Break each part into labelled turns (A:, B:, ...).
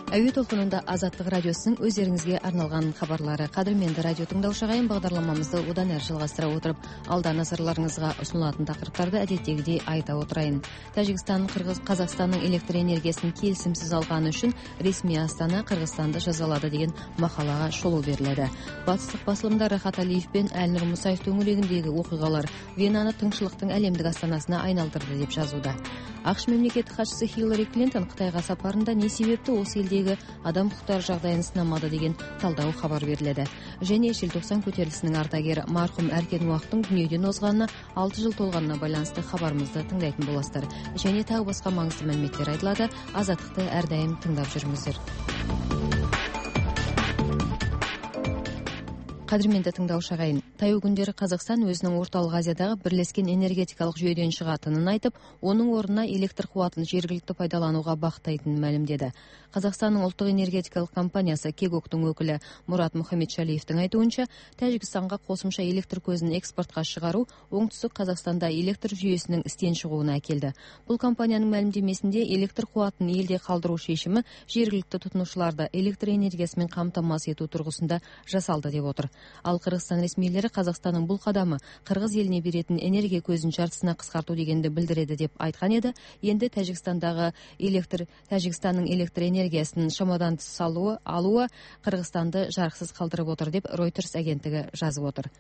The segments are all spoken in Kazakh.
A: Әуе толқынында Азаттық радиосының өздеріңізге арналған хабарлары. Қадірменді радио тыңдаушы ағайын, бағдарламамызды одан әрі жалғастыра отырып, алда назарларыңызға ұсынылатын тақырыптарды әдеттегідей айта отырайын. Тәжікстан Қазақстанның электр энергиясын келісімсіз алғаны үшін ресми Астана Қырғызстанды жазалады деген мақалаға шолу беріледі. Батыстық басылымда Рахат Алиев пен Әлнұр Мұсаев төңірегіндегі оқиғалар Венаны тыңшылықтың әлемдік астанасына айналдырды деп жазуда. ақш мемлекеттік хатшысы Хиллари Клинтон Қытайға сапарында не себепті осы елдегі адам құқықтары жағдайын сынамады деген талдау хабар беріледі. Және желтоқсан көтерілісінің ардагері марқұм Әркен Уақтың дүниеден озғанына 6 жыл толғанына байланысты хабарымызды тыңдайтын боласыздар. Және тағы басқа маңызды мәліметтер айтылады. Азаттықты әрдайым тыңдап жүріңіздер. Қадірменді тыңдаушы ағайын, таяу күндері Қазақстан өзінің орталық Азиядағы бірлескен энергетикалық жүйеден шығатынын айтып, оның орнына электр қуатын жергілікті пайдалануға бағыттайтынын мәлімдеді. Қазақстанның ұлттық энергетикалық компаниясы Кегоктың өкілі Мұрат Мұхаммедшалиевтің айтуынша, Тәжікстанға қосымша электр көзін экспортқа шығару оңтүстік Қазақстанда электр жүйесінің істен шығуына әкелді. Бұл компанияның мәлімдемесінде электр қуатын елде қалдыру шешімі жергілікті тұтынушыларды электр энергиясымен қамтамасыз ету тұрғысында жасалды деп отыр. Ал Қырғызстан ресмилері Қазақстанның бұл қадамы Қырғыз еліне беретін энергия көзін жартысына қысқарту дегенді білдіреді деп айтқан еді. Енді Тәжікстанның электр энергиясын шамадан тыс алуы Қырғызстанды жарықсыз қалдырып отыр деп Reuters агенттігі жазып отыр.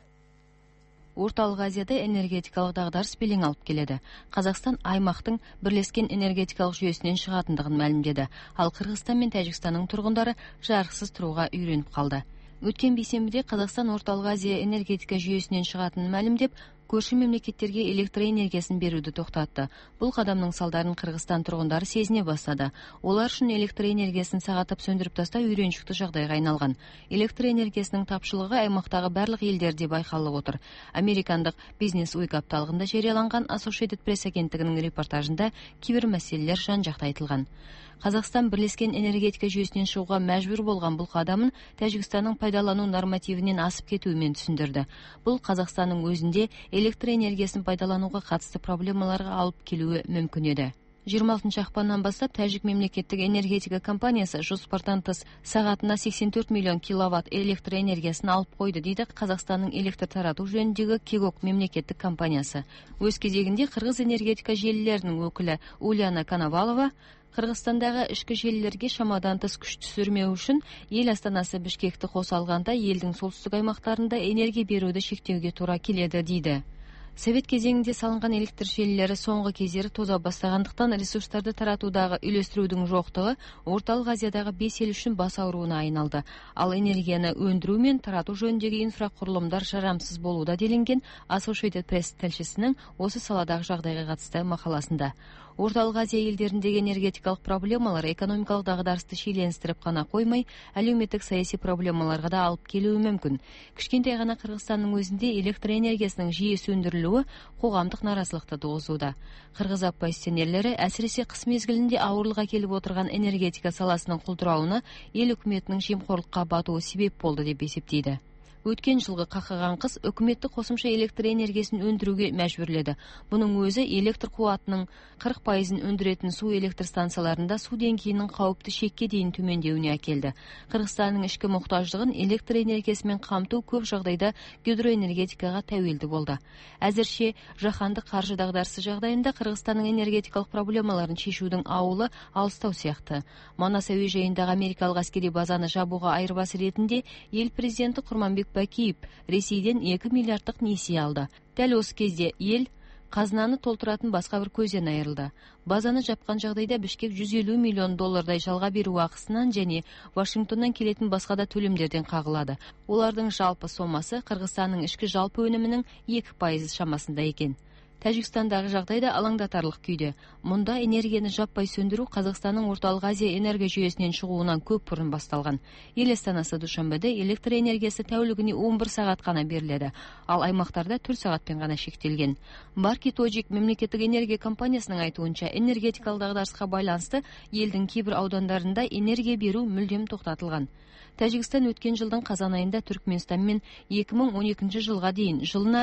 A: Орталық Азияда энергетикалық дағдарыс белең алып келеді. Қазақстан аймақтың бірлескен энергетикалық жүйесінен шығатындығын мәлімдеді. Ал Қырғызстан мен Тәжікстанның тұрғындары жарықсыз тұруға үйреніп қалды. Өткен бейсенбіде Қазақстан Орталық Азия энергетика жүйесінен шығатынын мәлімдеп, көрші мемлекеттерге электр энергиясын беруді тоқтатты. Бұл қадамның салдарын Қырғызстан тұрғындары сезіне бастады. Олар үшін электр энергиясын сағатып сөндіріп тастау үйреншікті жағдайға айналған. Электр энергиясының тапшылығы аймақтағы барлық елдерде байқалып отыр. Американдық бизнес уик апталығында жарияланған Associated Press агенттігінің репортажында кейбір мәселелер жан-жақты айтылған. Қазақстан бірлескен энергетика жүйесінен шығуға мәжбүр болған бұл қадамын Тәжікстанның пайдалану нормативінен асып кетуімен түсіндірді. Бұл Қазақстанның өзінде электр энергиясын пайдалануға қатысты проблемаларға алып келуі мүмкін еді. 26 ақпаннан бастап Тәжік мемлекеттік энергетика компаниясы жоспардан тыс сағатына 84 миллион киловатт электр энергиясын алып қойды, дейді Қазақстанның электр тарату жөніндегі Кегок мемлекеттік компаниясы. Өз кезегінде Қырғыз энергетика желілерінің өкілі Ульяна Коновалова Қырғызстандағы ішкі желілерге шамадан тыс күш түсірмеу үшін ел астанасы Бішкекті қоса алғанда елдің солтүстік аймақтарында энергия беруді шектеуге тура келеді, дейді. Совет кезеңінде салынған электр желілері соңғы кездері тоза бастағандықтан ресурстарды таратудағы үйлестірудің жоқтығы орталық Азиядағы 5 ел үшін бас ауруына айналды. Ал энергияны өндіру мен тарату жөніндегі инфрақұрылымдар жарамсыз болуда делінген Associated Press тілшісінің осы саладағы жағдайға қатысты мақаласында. Орталық Азия елдеріндегі энергетикалық проблемалар экономикалық дағдарысты шиеленістіріп қана қоймай, әлеуметтік саяси проблемаларға да алып келуі мүмкін. Кішкентай ғана Қырғызстанның өзінде электр энергиясының жиі сөндірілуі қоғамдық наразылықты туғызуда. Қырғыз оппозиционерлері әсіресе қыс мезгілінде ауырлық әкеліп отырған энергетика саласының құлдырауына ел үкіметінің жемқорлыққа батуы себеп болды деп есептейді. Өткен жылғы қақаған қыс үкіметті қосымша электр энергиясын өндіруге мәжбүрледі. Бұның өзі электр қуатының 40%-ін өндіретін су электр станцияларында су деңгейінің қауіпті шекке дейін төмендеуіне әкелді. Қырғызстанның ішкі мұқтаждығын электр энергиясымен қамту көп жағдайда гидроэнергетикаға тәуелді болды. Әзірше жаһандық қаржы дағдарысы жағдайында Қырғызстанның энергетикалық проблемаларын шешудің ауылы алыстау сияқты. Манас әуежайындағы америкалық әскери базаны жабуға айырбас ретінде ел президенті Құрманбек Бакиев Ресейден 2 миллиардтық несие алды. Дәл осы кезде ел қазынаны толтыратын басқа бір көзден айырылды. Базаны жапқан жағдайда Бішкек 150 миллион доллардай жалға беру ақысынан және Вашингтоннан келетін басқа да төлемдерден қағылады. Олардың жалпы сомасы Қырғызстанның ішкі жалпы өнімінің 2% шамасында екен. Тәжікстандағы жағдайда алаңдатарлық күйде. Мұнда энергияны жаппай сөндіру Қазақстанның орталық Азия энергия жүйесінен шығуынан көп бұрын басталған. Ел астанасы Душанбеде электр энергиясы тәулігіне 11 сағат қана беріледі, ал аймақтарда 4 сағатпен ғана шектелген. Барки Тоджик мемлекеттік энергия компаниясының айтуынша, энергетикалық дағдарысқа байланысты елдің кейбір аудандарында энергия беру мүлдем тоқтатылған. Тәжікстан өткен жылдың қазан айында Түркменстанмен 2012 жылға дейін жылына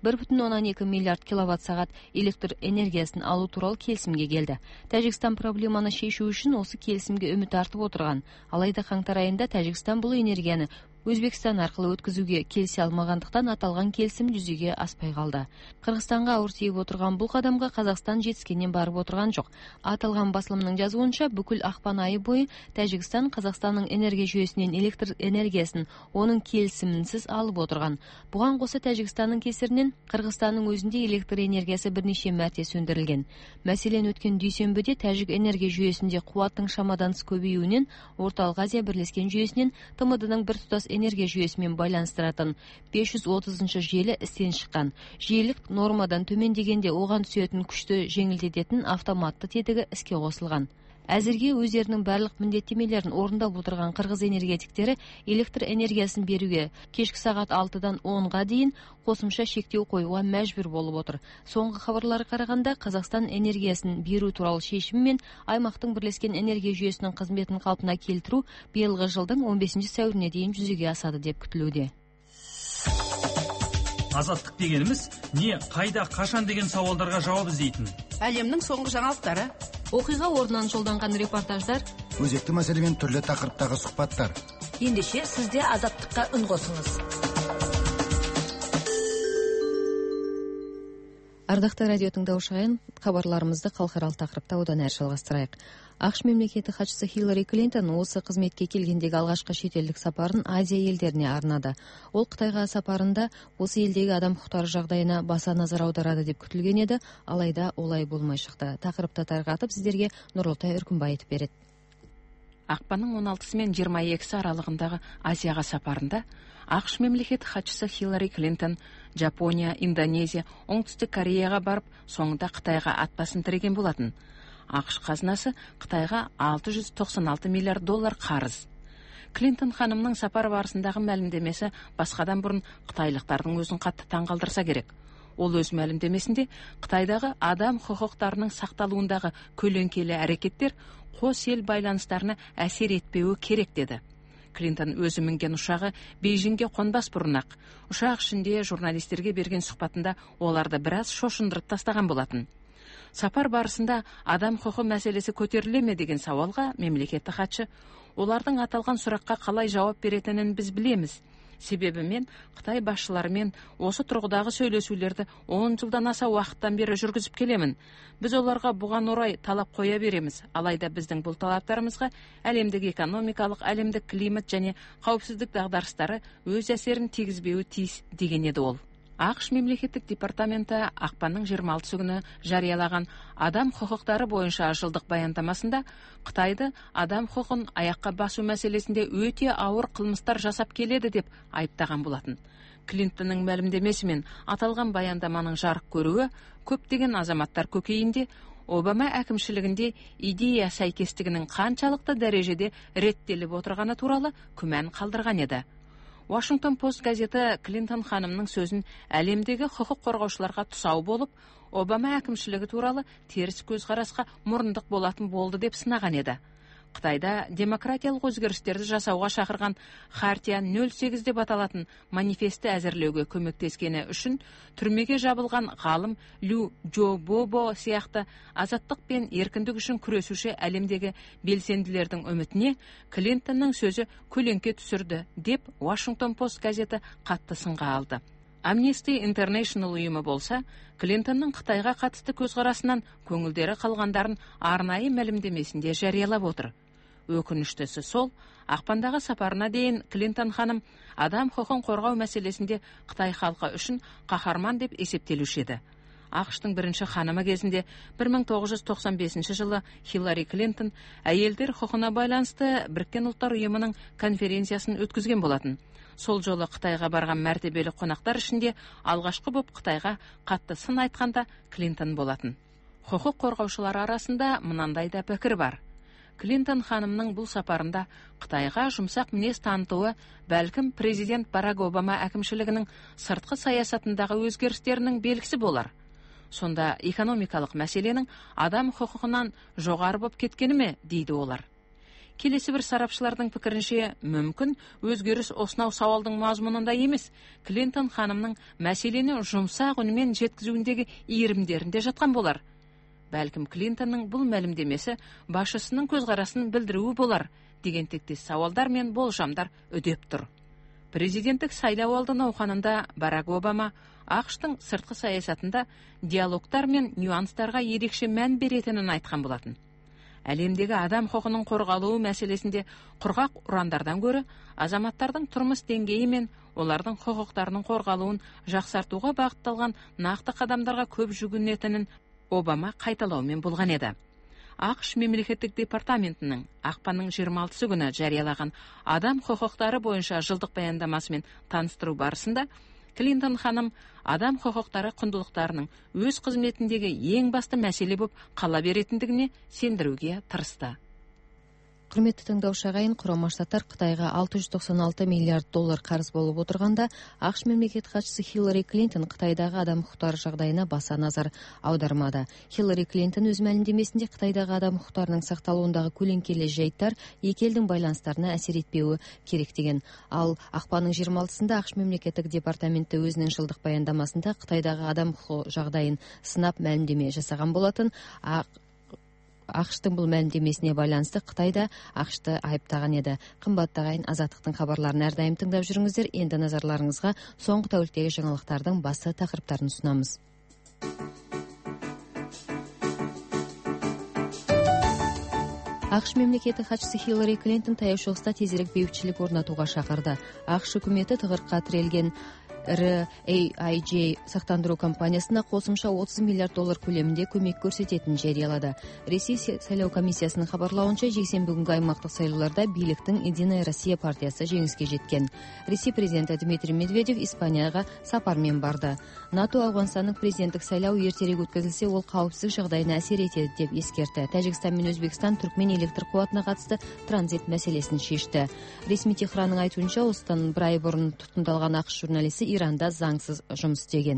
A: 1,2 миллиард киловатт сағат электр энергиясын алу туралы келісімге келді. Тәжікстан проблеманы шешу үшін осы келісімге үміт артып отырған. Алайда қаңтар айында Тәжікстан бұл энергияны Өзбекстан арқылы өткізуге келісе алмағандықтан аталған келісім жүзеге аспай қалды. Қырғызстанға ауыр тиіп отырған бұл қадамға Қазақстан жетіскеннен барып отырған жоқ. Аталған басылымның жазуынша бүкіл ақпан айы бойы Тәжікстан Қазақстанның энергия жүйесінен электр энергиясын оның келісімінсіз алып отырған. Бұған қоса Тәжікстанның кесірінен Қырғызстанның өзінде электр энергиясы бірнеше мәрте сөндірілген. Мәселен, өткен дүйсенбіде Тәжік энергия жүйесінде қуаттың шамадан тыс көбеюінен Орталық Азия бірлескен жүйесінен ТМД-ның біртұтас энергия жүйесімен байланыстыратын 530 желі істен шыққан. Желілік нормадан төмендегенде оған түсетін күшті жеңілдететін автоматты тетігі іске қосылған. Әзірге өздерінің барлық міндеттемелерін орындап отырған қырғыз энергетиктері электр энергиясын беруге кешкі сағат 6-дан 10-ға дейін қосымша шектеу қоюға мәжбүр болып отыр. Соңғы хабарларға қарағанда Қазақстан энергиясын беру туралы шешіммен аймақтың бірлескен энергия жүйесінің қызметін қалпына келтіру биылғы жылдың 15 сәуіріне дейін жүзеге асады деп күтілуде.
B: Азаттық дегеніміз не, қайда, қашан деген сауалдарға жауап іздейтін.
C: Әлемнің соңғы жаңалықтары,
A: оқиға орнынан жолданған репортаждар,
D: өзекті мәселемен түрлі тақырыптағы сұхбаттар.
C: ендеше сізде азаттыққа үн қосыңыз.
A: Ардақты радио тыңдаушылар, хабарларымызды халықаралық тақырыпта одан әрі жалғастырайық. ақш мемлекеті хатшысы Хиллари Клинтон осы қызметке келгендегі алғашқы шетелдік сапарын Азия елдеріне арнады. Ол Қытайға сапарында осы елдегі адам құқықтары жағдайына баса назар аударады деп күтілген еді, алайда олай болмай шықты. Тақырыпты тарқатып сіздерге Нұролтай Үркімбай айтып береді.
E: Ақпанның 16-сы мен 22-сі аралығындағы Азияға сапарында ақш мемлекеті хатшысы Хиллари Клинтон Жапония, Индонезия, Оңтүстік Кореяға барып, соңында Қытайға ат басын тіреген болатын. ақш қазынасы Қытайға 696 миллиард доллар қарыз. Клинтон ханымның сапар барысындағы мәлімдемесі басқадан бұрын қытайлықтардың өзін қатты таңғалдырса керек. Ол өз мәлімдемесінде Қытайдағы адам құқықтарының сақталуындағы көлеңкелі әрекеттер қос ел байланыстарына әсер етпеуі керек деді. Клинтон өзі мінген ұшағы Бейжіңге қонбас бұрын-ақ ұшақ ішінде журналистерге берген сұхбатында оларды біраз шошындырып тастаған болатын. Сапар барысында адам құқы мәселесі көтеріле ме деген сауалға мемлекетті хатшы, олардың аталған сұраққа қалай жауап беретінін біз білеміз. Себебі мен Қытай басшыларымен осы тұрғыдағы сөйлесулерді 10 жылдан аса уақыттан бері жүргізіп келемін. Біз оларға бұған орай талап қоя береміз. Алайда біздің бұл талаптарымызға әлемдік экономикалық, әлемдік климат және қауіпсіздік дағдарыстары өз әсерін тигізбеуі тиіс деген еді ол. ақш мемлекеттік департаменті ақпанның 26 күні жариялаған адам құқықтары бойынша жылдық баяндамасында Қытайды адам құқын аяққа басу мәселесінде өте ауыр қылмыстар жасап келеді деп айыптаған болатын. Клинтонның мәлімдемесімен аталған баяндаманың жарық көруі көптеген азаматтар көкейінде Обама әкімшілігінде идея сәйкестігінің қаншалықты дәрежеде реттеліп отырғаны туралы күмән қалдырған еді. Washington Post газеті Клинтон ханымның сөзін әлемдегі құқық қорғаушыларға тұсау болып, Обама әкімшілігі туралы теріс көзқарасқа мұрындық болатын болды деп сынаған еді. Қытайда демократиялық өзгерістерді жасауға шақырған Хартия 08 деп аталатын манифесті әзірлеуге көмектескені үшін түрмеге жабылған ғалым Лю Джобобо сияқты азаттық пен еркіндік үшін күресуші әлемдегі белсенділердің үмітіне Клинтонның сөзі көлеңке түсірді деп Washington Post газеті қатты сынға алды. Amnesty International ұйымы болса, Клинтонның Қытайға қатысты көзқарасынан көңілдері қалғандарын арнайы мәлімдемесінде жариялап отыр. Өкініштісі сол, ақпандағы сапарына дейін Клинтон ханым адам құқын қорғау мәселесінде Қытай халқы үшін қаһарман деп есептелуші еді. ақштың бірінші ханымы кезінде 1995 жылы Хиллари Клинтон әйелдер құқына байланысты Біріккен ұлттар ұйымының конференциясын өткізген болатын. Сол жолы Қытайға барған мәртебелі қонақтар ішінде алғашқы боп Қытайға қатты сын айтқанда Клинтон болатын. Құқық қорғаушылар арасында мынандай да пікір бар. Клинтон ханымның бұл сапарында Қытайға жұмсақ мінез танытуы бәлкім президент Барак Обама әкімшілігінің сыртқы саясатындағы өзгерістерінің белгісі болар. Сонда экономикалық мәселенің адам құқығынан жоғары боп кеткені ме, дейді олар. келесі бір сарапшылардың пікірінше, мүмкін өзгеріс осынау сауалдың мазмұнында емес, Клинтон ханымның мәселені жұмсақ үнімен жеткізуіндегі иірімдерінде жатқан болар. Бәлкім Клинтонның бұл мәлімдемесі басшысының көзқарасын білдіруі болар деген тектес сауалдар мен болжамдар үдеп тұр. Президенттік сайлау алды науқанында Барак Обама ақш-тың сыртқы саясатында диалогтар мен нюанстарға ерекше мән беретінін айтқан болатын. Әлемдегі адам құқығының қорғалуы мәселесінде құрғақ ұрандардан гөрі азаматтардың тұрмыс деңгейі мен олардың құқықтарының қорғалуын жақсартуға бағытталған нақты қадамдарға көп жүгінетінін Обама қайталаумен болған еді. ақш мемлекеттік департаментінің ақпанның 26 күні жариялаған адам құқықтары бойынша жылдық баяндамасымен таныстыру барысында Клинтон ханым адам құқықтары құндылықтарының өз қызметіндегі ең басты мәселе болып қала беретіндігіне сендіруге тырысты.
A: Құрметті тыңдаушы ағайын, Құрама Штаттар Қытайға 696 миллиард доллар қарыз болып отырғанда, ақш мемлекет хатшысы Хиллари Клинтон Қытайдағы адам құқықтары жағдайына баса назар аудармады. Хиллари Клинтон өз мәлімдемесінде Қытайдағы адам құқықтарының сақталуындағы көлеңкелі жайттар екі елдің байланыстарына әсер етпеуі керек деген. Ал ақпанның 26-сында ақш мемлекеттік департаменті өзінің жылдық баяндамасында Қытайдағы адам құқығы жағдайын сынап мәлімдеме жасаған болатын. ақш-тың бұл мәлімдемесіне байланысты Қытайда ақш-ты айыптаған еді. Қымбатты ағайын, Азаттықтың хабарларын әрдайым тыңдап жүріңіздер. Енді назарларыңызға соңғы тәуліктегі жаңалықтардың басты тақырыптарын ұсынамыз. ақш мемлекеті хатшысы Хиллари Клинтон таяу шығыста тезірек бейбітшілік орнатуға шақырды. ақш үкіметі тығырыққа тірелген AIJ сақтандыру компаниясына қосымша 30 миллиард доллар көлемінде көмек көрсететінін жариялады. Ресей сайлау комиссиясының хабарлауынша, жексенбі күнгі аймақтық сайлауларда биліктің Единая Россия партиясы жеңіске жеткен. Ресей президенті Дмитрий Медведев Испанияға сапармен барды. НАТО Ауғанстанның президенттік сайлау ертерек өткізілсе, ол қауіпсіздік жағдайына әсер етеді деп ескертті. Тәжікстан мен Өзбекстан Түркмен электр қуатына қатысты транзит мәселесін шешті. Ресми Техранның айтуынша, осыдан бір ай бұрын тұтқындалған ақш журналисі Иранда заңсыз жұмыс істеген.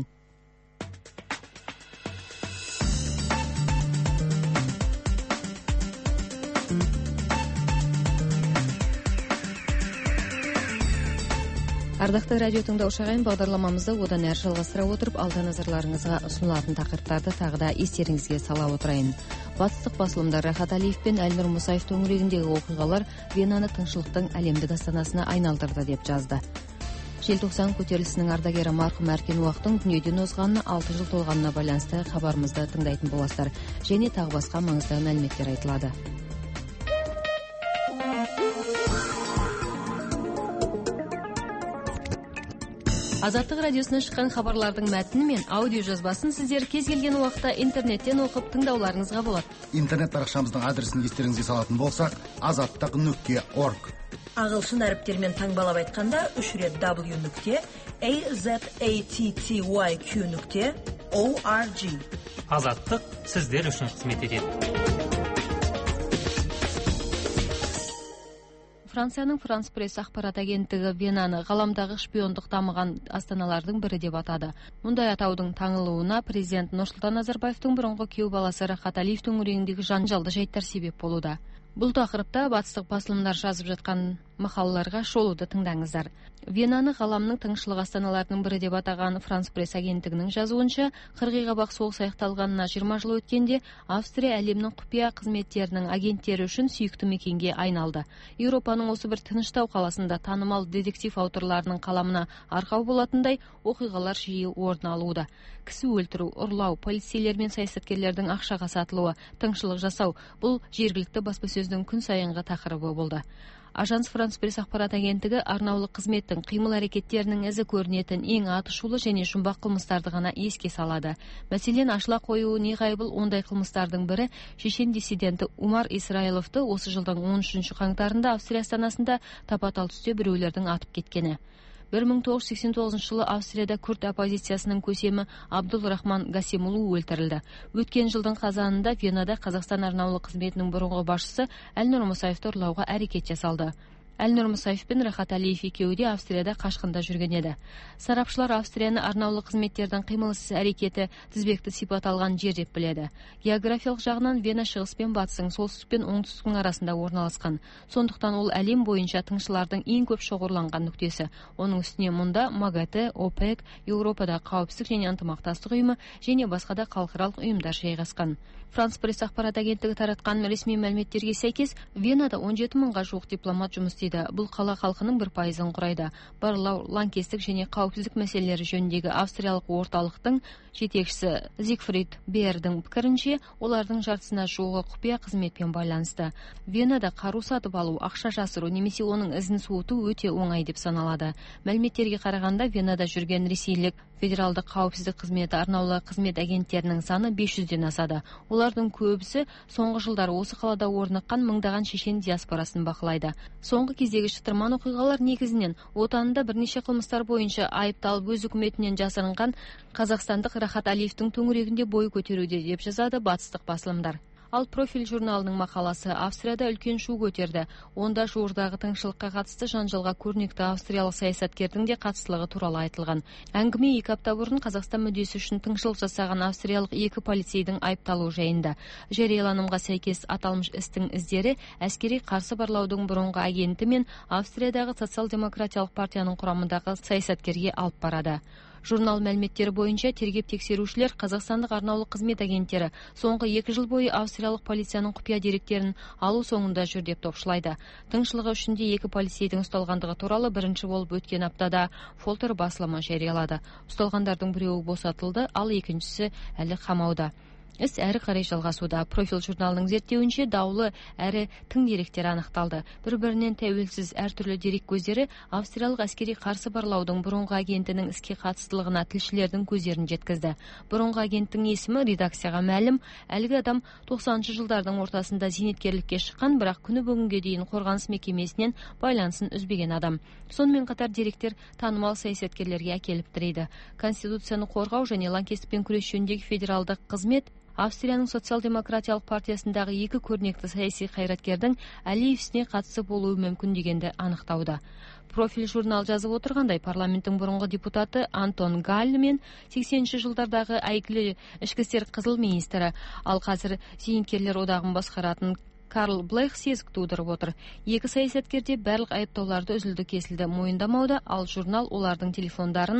A: Ардақты радио тыңдаушы ағайын, бағдарламамызды одан әрі жалғастыра отырып, алда назарларыңызға ұсынылатын тақырыптарды тағы да естеріңізге сала отырайын. Батыстық басылымдар Рахат Алиев пен Әлнұр Мұсаев төңірегіндегі оқиғалар Венаны тыңшылықтың әлемдік астанасына айналдырды деп жазды. Желтоқсан көтерілісінің ардагері марқұм Әркен Уақтың дүниеден озғанына 6 жыл толғанына байланысты хабарымызды тыңдайтын боласыздар. Және тағы басқа маңызды мәліметтер айтылады. Азаттық радиосынан шыққан хабарлардың мәтіні мен аудио жазбасын сіздер кез келген уақытта интернеттен оқып тыңдауларыңызға болады.
D: Интернет парақшамыздың адресін естеріңізге салатын болсақ, azattak.org.
C: Ағылшын әріптермен таңбалап айтқанда 3 рет w.azattyq.org.
B: Азаттық сіздер үшін қызмет етеді.
A: Францияның Франс пресс ақпарат агенттігі Венаны ғаламдағы шпиондық дамыған астаналардың бірі деп атады. Мұндай атаудың таңылуына президент Нұрсұлтан Назарбаевтың бұрынғы күйеу баласы Рахат Алиев төңірегіндегі жанжалды жайттар себеп болуда. Бұл тақырыпта батыстық басылымдар жазып жатқан мақалаларға шолуды тыңдаңыздар. Венаны ғаламның тыңшылық астаналарының бірі деп атаған Франс пресс агенттігінің жазуынша, қырғиқабақ соғыс аяқталғанына 20 жыл өткенде, Австрия әлемнің құпия қызметтерінің агенттері үшін сүйікті мекенге айналды. Еуропаның осы бір тыныштау қаласында танымал детектив авторларының қаламына арқау болатындай оқиғалар жиі орын алуда. Кісі өлтіру, ұрлау, полицейлер мен саясаткерлердің ақшаға сатылуы, тыңшылық жасау — бұл жергілікті баспасөздің күн сайынғы тақырыбы болды. Ажанс Франс пресс ақпарат агенттігі арнаулы қызметтің қимыл әрекеттерінің ізі көрінетін ең атышулы және жұмбақ қылмыстарды ғана еске салады. Мәселен, ашыла қоюы неғайбыл ондай қылмыстардың бірі шешен диссиденті Умар Исраиловты осы жылдың 13 қаңтарында Австрия астанасында тапа-тал түсте біреулердің атып кеткені. 1989 жылы Австрияда күрд оппозициясының көсемі Абдул-Рахман Гасемулу өлтірілді. Өткен жылдың қазанында Венада Қазақстан арнаулы қызметінің бұрынғы басшысы Әлнұр Мұсаевты ұрлауға әрекет жасалды. Әлнұр Мұсаев пен Рахат Алиев екеуі де Австрияда қашқында жүрген еді. Сарапшылар Австрияны арнаулы қызметтердің қимылсыз әрекеті тізбекті сипат алған жер деп біледі. Географиялық жағынан Вена шығыс пен батыстың, солтүстік пен оңтүстіктің арасында орналасқан. Сондықтан ол әлем бойынша тыңшылардың ең көп шоғырланған нүктесі. Оның үстіне мұнда МАГАТЭ, ОПЕК, Еуропада қауіпсіздік және ынтымақтастық ұйымы және басқа да халықаралық ұйымдар жайғасқан. Франс пресс ақпарат агенттігі таратқан ресми мәліметтерге сәйкес, Венада 17 мыңға жуық дипломат жұмыс істейді. Бұл қала халқының 1% құрайды. Барлау, лаңкестік және қауіпсіздік мәселелері жөніндегі австриялық орталықтың жетекшісі Зигфрид Бердің пікірінше, олардың жартысына жуығы құпия қызметпен байланысты. Венада қару сатып алу, ақша жасыру немесе оның ізін суыту өте оңай деп саналады. Мәліметтерге қарағанда, Венада жүрген ресейлік федералдық қауіпсіздік қызметі арнаулы қызмет агенттерінің саны 500-ден асады. Олардың көбісі соңғы жылдары осы қалада орныққан мыңдаған шешен диаспорасын бақылайды. Соңғы кездегі шытырман оқиғалар негізінен отанында бірнеше қылмыстар бойынша айыпталып өз үкіметінен жасырынған қазақстандық Рахат Алиевтің төңірегінде бой көтеруде деп жазады батыстық басылымдар. Ал Профиль журналының мақаласы Австрияда үлкен шу көтерді. Онда жуырдағы тыңшылыққа қатысты жанжалға көрнекті австриялық саясаткердің де қатыстылығы туралы айтылған. Әңгіме 2 апта бұрын Қазақстан мүддесі үшін тыңшылық жасаған австриялық 2 полицейдің айыпталуы жайында. Жарияланымға сәйкес аталмыш істің іздері әскери қарсы барлаудың бұрынғы агенті мен Австриядағы социал-демократиялық партияның құрамындағы саясаткерге алып барады. Журнал мәліметтері бойынша тергеп-тексерушілер қазақстандық арнаулы қызмет агенттері соңғы 2 жыл бойы австриялық полицияның құпия деректерін алу соңында жүр деп топшылайды. Тыңшылығы үшінде 2 полицейдің ұсталғандығы туралы бірінші болып өткен аптада Фолтер басылымы жариялады. Ұсталғандардың біреуі босатылды, ал екіншісі әлі қамауда. Іс әрі қарай жалғасуда. Профиль журналының зерттеуінше даулы әрі тың деректер анықталды. Бір-бірінен тәуелсіз әртүрлі дерек көздері австриялық әскери қарсы барлаудың бұрынғы агентінің іске қатыстылығына тілшілердің көздерін жеткізді. Бұрынғы агенттің есімі редакцияға мәлім. Әлгі адам 90-шы жылдардың ортасында зейнеткерлікке шыққан, бірақ күні бүгінге дейін қорғаныс мекемесінен байланысын үзбеген адам. Сонымен қатар деректер танымал саясаткерлерге әкеліп тірейді. Конституцияны қорғау және лаңкестікпен күрес жөніндегі федералдық қызмет Австрияның социал-демократиялық партиясындағы 2 көрнекті саяси қайраткердің Алиев ісіне қатысы болуы мүмкін дегенді анықтауда. Профиль журнал жазып отырғандай, парламенттің бұрынғы депутаты Антон Галь мен 80-ші жылдардағы әйгілі ішкі істер қызыл министрі, ал қазір зейнеткерлер одағын басқаратын Карл Блейх сезік тудырып отыр. 2 саясаткерде барлық айыптауларды үзілді-кесілді мойындамауда, ал журнал олардың телефондарын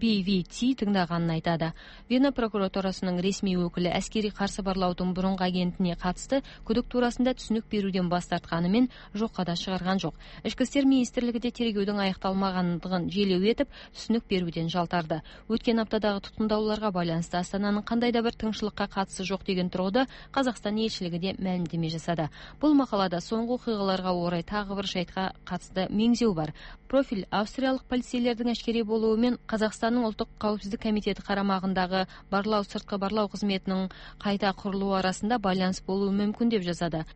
A: BVT тыңдағанын айтады. Вена прокуратурасының ресми өкілі әскери қарсы барлаудың бұрынғы агентіне қатысты күдік турасында түсінік беруден бас тартқанымен жоққа да шығарған жоқ. Ішкі істер министрлігі де тергеудің аяқталмағандығын желеу етіп, түсінік беруден жалтарды. Өткен аптадағы тұтқындауларға байланысты Астананың қандай да бір тыңшылыққа қатысы жоқ деген тұрғыда Қазақстан елшілігі де мәлімдеме жасады. Бұл мақалада соңғы оқиғаларға орай тағы бір жайтқа қатысты меңзеу бар. Профиль австриялық полицейлердің әшкере болуымен Қазақстанның ұлттық қауіпсіздік комитеті қарамағындағы барлау сыртқы барлау қызметінің қайта құрылуы арасында байланыс болуы мүмкін деп жазады.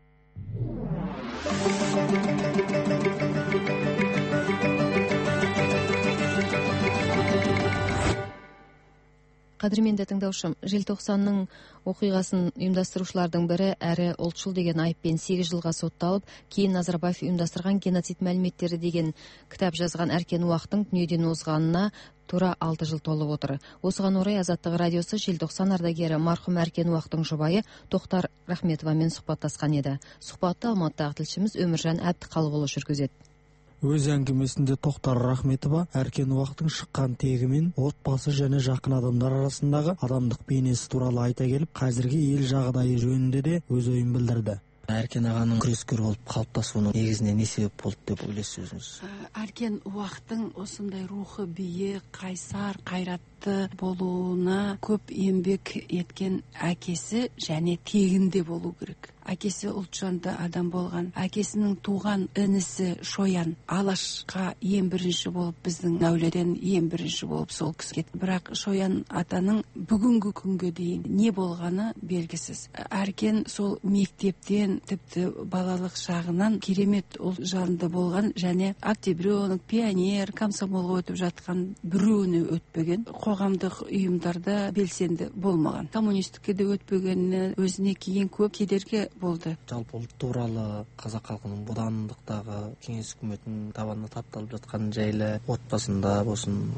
A: Қадірменді тыңдаушым, желтоқсанның оқиғасын ұйымдастырушылардың бірі әрі ұлтшыл деген айыппен 8 жылға сотталып, кейін Назарбаев ұйымдастырған геноцид мәліметтері деген кітап жазған Әркен Уақтың дүниеден озғанына тура 6 жыл толып отыр. Осыған орай Азаттық радиосы желтоқсан ардагері марқұм Әркен Уақтың жұбайы Тоқтар Рахметовамен сұхбаттасқан еді. Сұхбатты Алматыдағы тілшіміз Өміржан Әбдіқалықұлы жүргізеді.
F: Өз әңгімесінде Тоқтар Рахметова Әркен Уақтың шыққан тегімен отбасы және жақын адамдар арасындағы адамдық бейнесі туралы айта келіп, қазіргі ел жағдайы жөнінде де өз ойын білдірді. Әркен ағаның күрескер болып қалыптасуының негізіне не себеп болды деп ойлайсыз өзіңіз?
G: Әркен Уақтың осындай рухы биік, қайсар, қайратты болуына көп еңбек еткен әкесі және тегінде болу керек. Әкесі ұлтжанды адам болған. Әкесінің туған інісі Шоян Алашқа ең бірінші болып, біздің әуледен ең бірінші болып сол кісі кетті. Бірақ Шоян атаның бүгінгі күнге дейін не болғаны белгісіз. Әркен сол мектептен тіпті балалық шағынан керемет ұлтжанды болған және октябренок, пионер, комсомол өтіп жатқан біреуіне өтпеген. қоғамдық ұйымдарда белсенді болмаған. Коммунистікке де өтпегеніне өзіне кейін көп кедергі болды.
F: Жалпы ұлт туралы, қазақ халқының бодандықтағы кеңес үкіметінің табанына тапталып жатқан жайлы отбасында болсын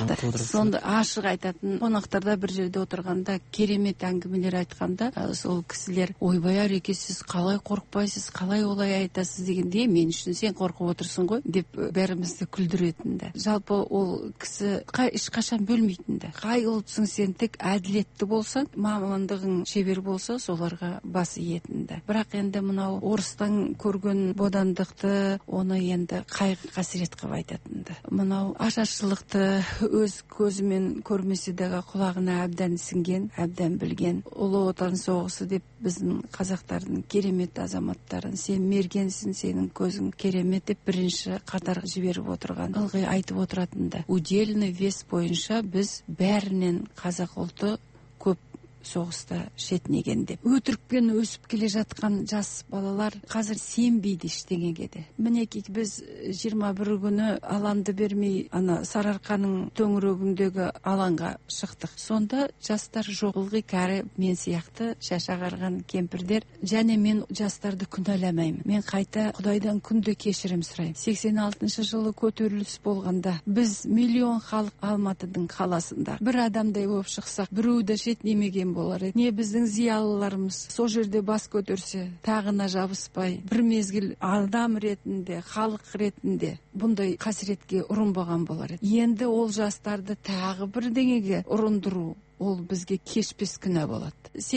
G: сонда ашық айтатын, қонақтарда бір жерде отырғанда керемет әңгімелер айтқанда, сол кісілер ойбай Ареке, сіз қалай қорықпайсыз, қалай олай айтасыз дегенде, мен үшін сен қорқып отырсың ғой деп бәрімізді күлдіретінді. Жалпы ол кісі ешқашан бөлмейтінді. Қай ұлтсың сен, тек әділетті болсаң, мамандығың шебер болса, соларға бас иетінді. Бірақ енді мынау орыстан көрген бодандықты, оны енді қайғы қасірет қылып айтатынды. Мынау ашаршылықты өз көзімен көрмесе дағы құлағына әбден сіңген, әбден білген. Ұлы отан соғысы деп біздің қазақтардың керемет азаматтарын, сен мергенсің, сенің көзің керемет деп бірінші қатар жіберіп отырған, ылғи айтып отыратынды. Удельный вес бойынша біз бәрінен қазақ ұлты көп соғыста шетінеген деп. Өтірікпен өсіп келе жатқан жас балалар қазір сенбейді ештеңеге де. Мінекей біз 21 күні аланды бермей ана Сарыарқаның төңірегіндегі алаңға шықтық. Сонда жастар жоқ. Ылғи кәрі мен сияқты шаш ағарған кемпірдер, және мен жастарды күнәламаймын. Мен қайта Құдайдан күнде кешірім сұраймын. 86 жылы көтеріліс болғанда біз миллион халық Алматының қаласында бір адамдай болып шықсақ, біреуді шетінемеген болар еді. Не біздің зиялыларымыз сол жерде бас көтерсе, тағына жабыспай, бір мезгіл адам ретінде, халық ретінде бұндай қасіретке ұрынбаған болар еді. Енді ол жастарды тағы бірдеңеге ұрындыру, ол бізге кешпес күнә болады.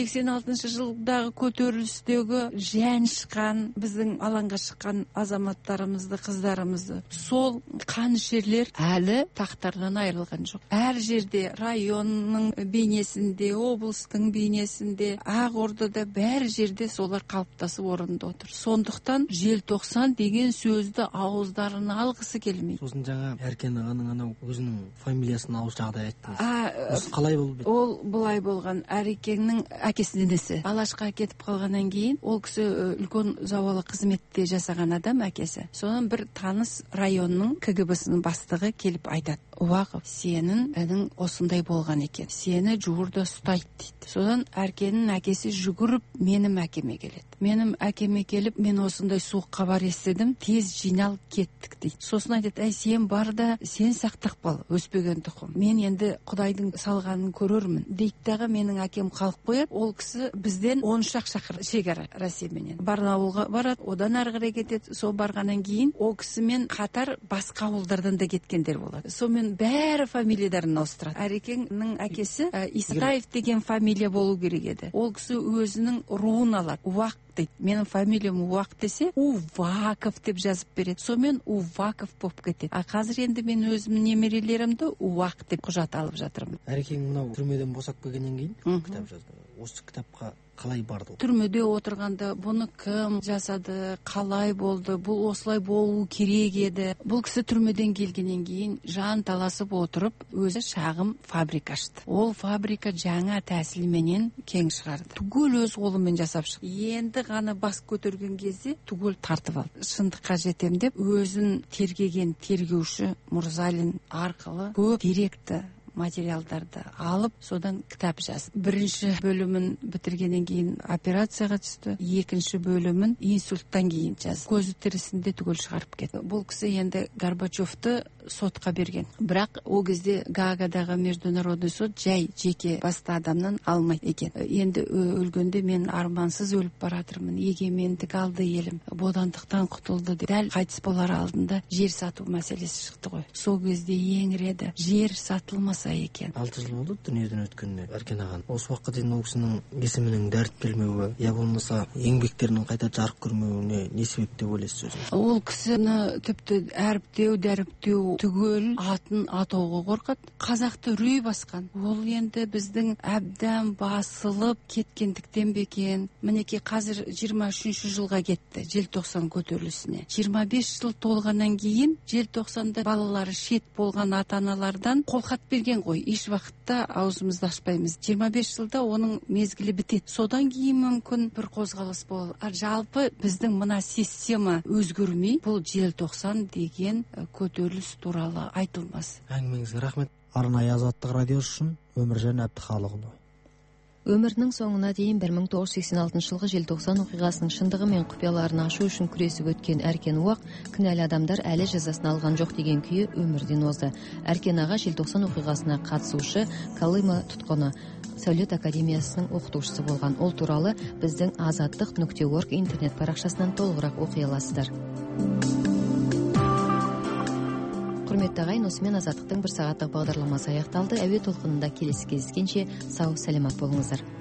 G: 86 жылдағы көтерілістегі жән шыққан, біздің алаңға шыққан азаматтарымызды, қыздарымызды, сол қан жерлер әлі тақтардан айырылған жоқ. Әр жерде, районның бейнесінде, облыстың бейнесінде, Ақордада бәр жерде солар қалыптасып орында отыр. Сондықтан желтоқсан деген сөзді ауыздарына алғысы келмейді.
F: Сосын жаңа Әркен ағаның анау өзінің фамилиясын ауыз жағдай айттыңыз. Қалай болып?
G: Ол былай болған. Әрекеңнің әкесінің інісі Алашқа кетіп қалғаннан кейін, ол кісі үлкен зауалы қызметте жасаған адам, әкесі. Содан бір таныс районның КГБ-сінің бастығы келіп айтады: Уақып, сенің әнің осындай болған екен, сені жуырда ұстайды дейді. Содан Әркеннің әкесі жүгіріп менің әкеме келеді. Менің әкеме келіп, мен осындай суық хабар естідім, тез жиналып кеттік дейді. Сосын айтады: әй, сен бар да, сен сақтық бол, өспеген тұқым. Мен енді Құдайдың салғанын көрермін дейді дағы. Менің әкем қалып қояды. Ол кісі бізден 10 шақырым шекара Россияменен Барнауылға барады, одан ары қарай кетеді. Сол барғаннан кейін ол кісімен қатар басқа ауылдардан да кеткендер болады. Сонымен бәрі фамилияларын ауыстырады. Әрекеңнің әкесі Исаев деген фамилия болу керек еді. Ол кісі өзінің руын алады. Уақ дейді. Менің фамилиям Уақ десе, Уваков деп жазып береді. Сонымен Уваков болып кетеді. Қазір енді мен өзімнің немерелерімді Уақ деп құжат алып жатырмын.
F: Әрекең мынау түрмеден босап келгеннен кейін кітап жазды. Осы кітапқа қалай барды?
G: Түрмеде отырғанда бұны кім жасады, қалай болды, бұл осылай болу керек еді. Бұл кісі түрмеден келгеннен кейін жан таласып отырып, өзі шағым фабрика ашты. Ол фабрика жаңа тәсілменен кең шығарды. Түгел өз қолымен жасап шықты. Енді ғана бас көтерген кезде түгел тартып алды. Шындыққа жетем деп өзін тергеген тергеуші Мұрзалин арқылы көп деректі материалдарды алып, содан кітап жазды. Бірінші бөлімін бітіргеннен кейін операцияға түсті. Екінші бөлімін инсульттан кейін жазды. Көзі тірісінде түгел шығарып кетті. Бұл кісі енді Горбачевты сотқа берген. Бірақ ол кезде Гаагадағы международный сот жай жеке басты адамнан алмайды екен. Енді өлгенде мен армансыз өліп баратырмын. Егемендік алды елім, бодандықтан құтылды деп. Дәл қайтыс болар алдында жер сату мәселесі шықты ғой. Сол кезде еңіреді. Жер сатылмаса екен.
F: 6 жыл болды дүниеден өткеніне. Әркен ағаның осы уақытқа дейін ол кісінің есімінің дәріптелмеуі, я болмаса еңбектерінің қайта жарық көрмеуіне не себеп деп ойлайсыз өзіңіз?
G: Ол кісіні тіпті әріптеу, дәріптеу түгел атын атауға қорқады. Қазақты үрей басқан. Ол енді біздің әбден басылып кеткендіктен бекен. Мінекей қазір 23 жылға кетті желтоқсан көтерілісіне. 25 жыл толғаннан кейін желтоқсанда балалары шет болған ата-аналардан қолхат берген ғой. Еш уақытта аузымызды ашпаймыз. 25 жылда оның мезгілі бітеді. Содан кейін мүмкін бір қозғалыс бол. Жалпы біздің мына система өзгермей, бұл желтоқсан деген көтеріліс туралы айтылмас.
F: Әңгімеңізге рахмет. арнайы Азаттық радиосы үчүн Өмүржан Абдыхалыгулу.
A: Өмірінің соңына дейін 1986 жылғы желтоқсан оқиғасының шындығы мен құпияларын ашу үшін күресіп өткен Әркен Уақ кінәлі адамдар әлі жазасын алған жоқ деген күйі өмірден озды. Әркен аға желтоқсан оқиғасына қатысушы, Колыма тұтқыны, Сәулет академиясының оқытушысы болған. Ол туралы біздің azatliq.org интернет парақшасынан толығырақ оқи аласыздар. Құрметті ағайын, осымен Азаттықтың бір сағаттық бағдарламасы аяқталды. Әуе толқынында келесі кездескенше сау, саламат болыңыздар.